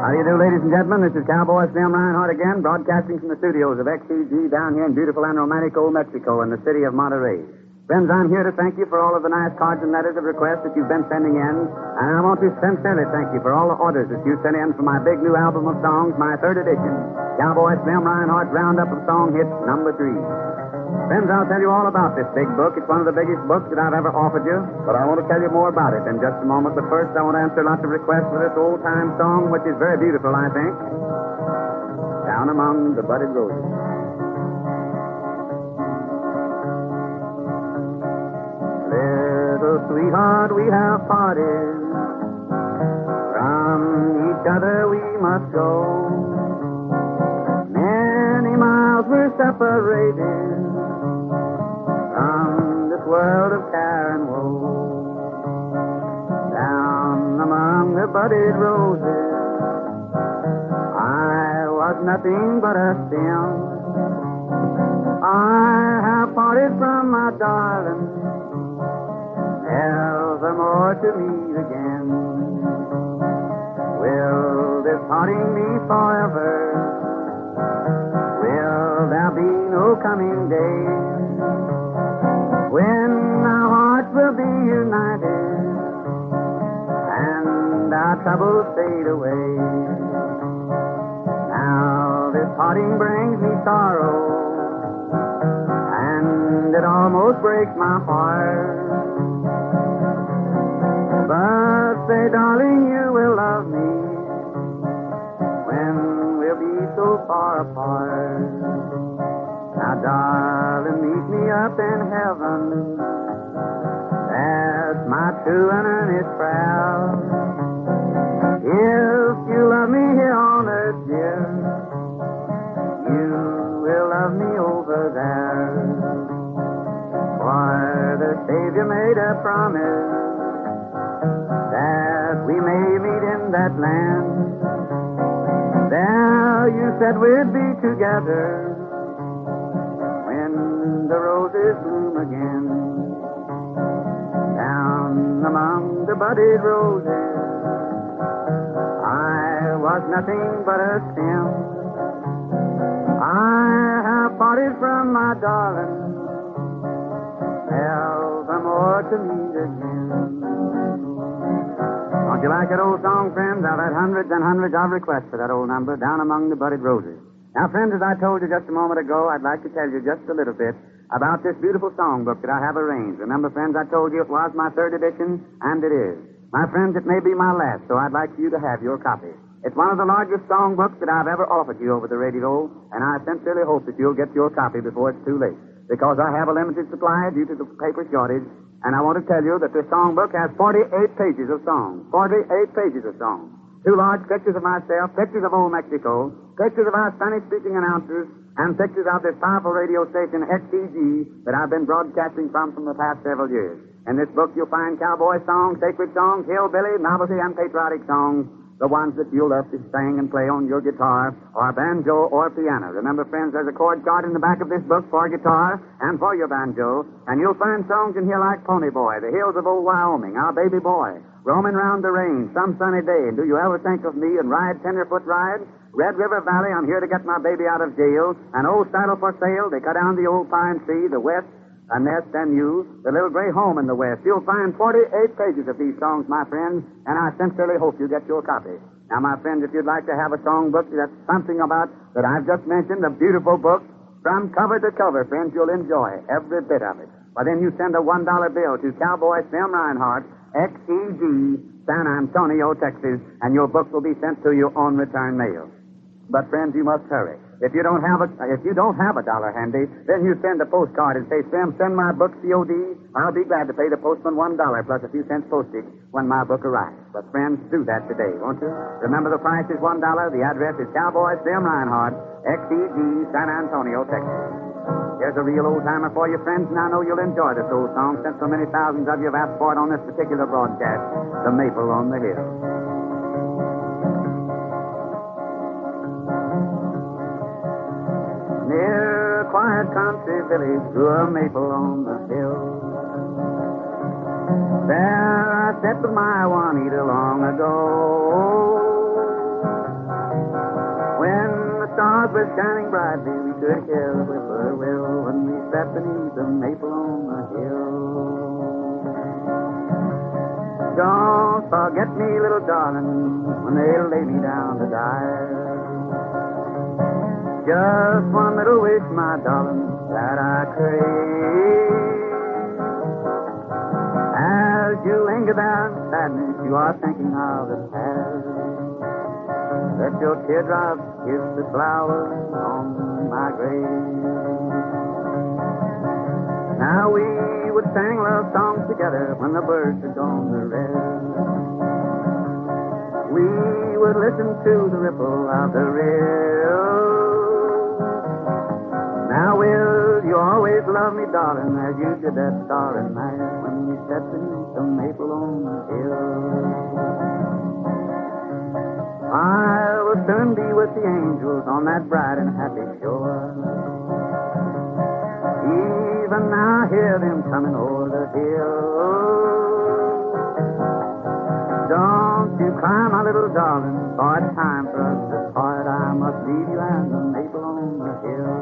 How do you do, ladies and gentlemen? This is Cowboy Slim Reinhardt again, broadcasting from the studios of XCG down here in beautiful and romantic old Mexico in the city of Monterrey. Friends, I'm here to thank you for all of the nice cards and letters of request that you've been sending in, and I want to sincerely thank you for all the orders that you sent in for my big new album of songs, my third edition, Cowboy Slim Reinhardt Roundup of Song Hits #3. Friends, I'll tell you all about this big book. It's one of the biggest books that I've ever offered you, but I want to tell you more about it in just a moment. But first, I want to answer lots of requests for this old-time song, which is very beautiful, I think. Down Among the Budded Roses. Little sweetheart, we have parted. From each other we must go. Many miles we're separated from this world of care and woe. Down among the budded roses, I was nothing but a stem. I have parted from my darling, never more to meet again. Will this parting be forever? Will there be no coming day when our hearts will be united and our troubles fade away? Now this parting brings me sorrow, and it almost breaks my heart. But say, darling, you will love me when we'll be so far apart. Now, darling, meet me up in heaven. That's my true and earnest prayer. If you love me here on earth, dear, you will love me over there. For the Savior made a promise that we may meet in that land. There you said we'd be together when the roses bloom again. Down among the budded roses, I was nothing but a stem. I have parted from my darling, never more to meet again. Don't you like that old song, friends? I've had hundreds and hundreds of requests for that old number, Down Among the Budded Roses. Now, friends, as I told you just a moment ago, I'd like to tell you just a little bit about this beautiful songbook that I have arranged. Remember, friends, I told you it was my third edition, and it is. My friends, it may be my last, so I'd like you to have your copy. It's one of the largest songbooks that I've ever offered you over the radio, and I sincerely hope that you'll get your copy before it's too late, because I have a limited supply due to the paper shortage. And I want to tell you that this songbook has 48 pages of songs. 48 pages of songs. 2 large pictures of myself, pictures of old Mexico, pictures of our Spanish-speaking announcers, and pictures of this powerful radio station, XCG, that I've been broadcasting from the past several years. In this book, you'll find cowboy songs, sacred songs, hillbilly, novelty, and patriotic songs, the ones that you'll love to sing and play on your guitar or banjo or piano. Remember, friends, there's a chord chart in the back of this book for guitar and for your banjo, and you'll find songs in here like Pony Boy, The Hills of Old Wyoming, Our Baby Boy, Roaming Round the Range, Some Sunny Day, and Do You Ever Think of Me, and Ride Tenderfoot Ride, Red River Valley, I'm Here to Get My Baby Out of Jail, and Old Saddle for Sale, They Cut Down the Old Pine Tree, The West, A Nest and You, The Little Gray Home in the West. You'll find 48 pages of these songs, my friends, and I sincerely hope you get your copy. Now, my friends, if you'd like to have a songbook that's something about that I've just mentioned, a beautiful book, from cover to cover, friends, you'll enjoy every bit of it. Well, then you send a $1 bill to Cowboy Slim Reinhardt, XEG, San Antonio, Texas, and your book will be sent to you on return mail. But, friends, you must hurry. If you don't have a dollar handy, then you send a postcard and say, Slim, send my book COD. I'll be glad to pay the postman $1 plus a few cents postage when my book arrives. But, friends, do that today, won't you? Remember, the price is $1. The address is Cowboy Slim Reinhardt, XEG, San Antonio, Texas. Here's a real old-timer for you, friends, and I know you'll enjoy this old song since so many thousands of you have asked for it on this particular broadcast, The Maple on the Hill. Near a quiet country village grew a maple on the hill. There I sat with my Juanita long ago. were shining brightly, we could hear the whippoorwill when we sat beneath the maple on the hill. Don't forget me, little darling, when they lay me down to die. Just one little wish, my darling, that I crave. As you linger there in sadness, you are thinking of the past. Let your teardrops kiss the flowers on my grave. Now we would sing love songs together when the birds had gone to rest. We would listen to the ripple of the rill. Now will you always love me, darling, as you did that starry night when we sat beneath the maple on the hill? I will soon be with the angels on that bright and happy shore. Even now I hear them coming over the hill. Don't you cry, my little darling, for it's time for us to part. I must leave you and the maple on the hill.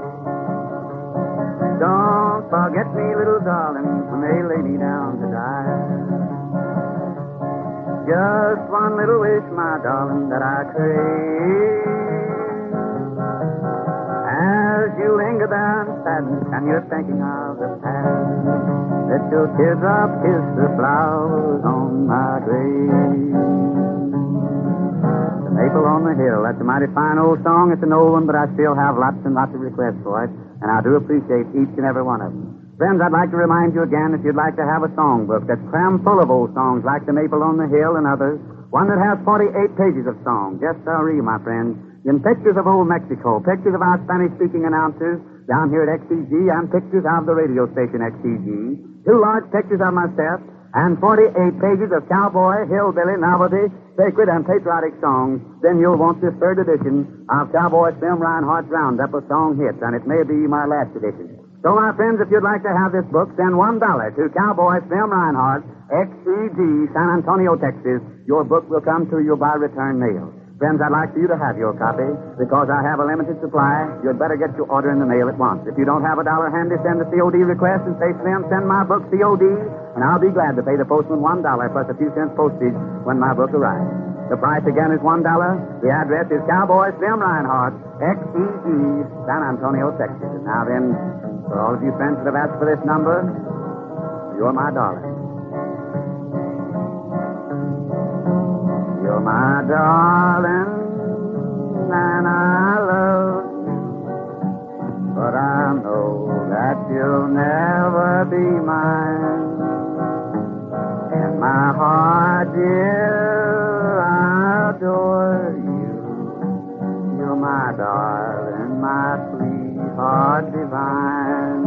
Don't forget me, little darling, when they lay me down to die. Just one little wish, my darling, that I crave. As you linger there in sadness and you're thinking of the past, let your teardrops kiss the flowers on my grave. The Maple on the Hill, that's a mighty fine old song. It's an old one, but I still have lots and lots of requests for it, and I do appreciate each and every one of them. Friends, I'd like to remind you again, if you'd like to have a songbook that's crammed full of old songs like The Maple on the Hill and others, one that has 48 pages of songs, just so read, my friends, in pictures of old Mexico, pictures of our Spanish-speaking announcers down here at XCG, and pictures of the radio station XCG, 2 large pictures of myself, and 48 pages of cowboy, hillbilly, novelty, sacred, and patriotic songs, then you'll want this 3rd edition of Cowboy Slim Reinhardt's Roundup of Song Hits, and it may be my last edition. So, my friends, if you'd like to have this book, send $1 to Cowboy Slim Reinhardt, XCG, San Antonio, Texas. Your book will come to you by return mail. Friends, I'd like for you to have your copy. Because I have a limited supply, you'd better get your order in the mail at once. If you don't have $1 handy, send a COD request and say, Slim, send my book COD, and I'll be glad to pay the postman $1 plus a few cents postage when my book arrives. The price again is $1. The address is Cowboy Slim Reinhardt, XCG, San Antonio, Texas. Now then, for all of you friends that have asked for this number, you're my darling. You're my darling, and I love you. But I know that you'll never be mine. In my heart, dear, I adore you. You're my darling, my sweetheart divine.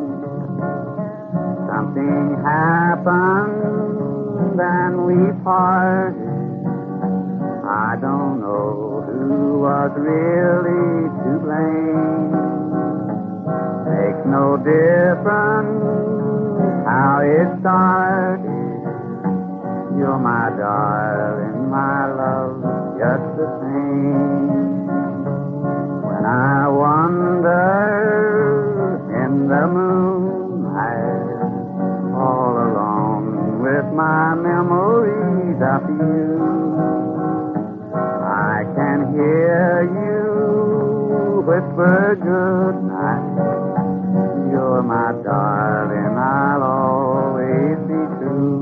Something happened and we parted. I don't know who was really to blame. Makes no difference how it started. You're my darling, my love, just the same. When I wander in the moonlight, all alone with my memories of you, I can hear you whisper good night. You're my darling, I'll always be true.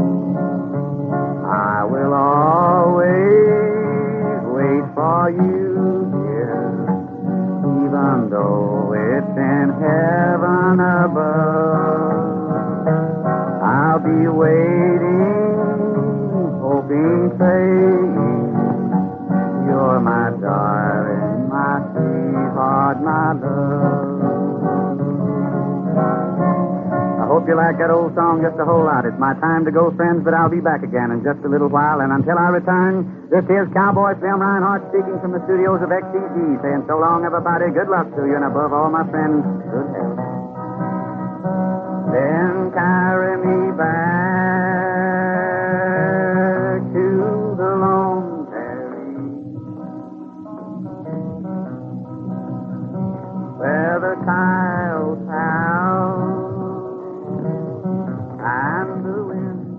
I will always wait for you, dear, even though it's in heaven above. I'll be waiting, hoping, praying. You're my darling, my sweetheart, my love. I hope you like that old song just a whole lot. It's my time to go, friends, but I'll be back again in just a little while. And until I return, this is Cowboy Slim Reinhardt speaking from the studios of XCG, saying so long, everybody. Good luck to you, and above all, my friends, good health. Then carry me back to the Lone Prairie. old pal. And the wind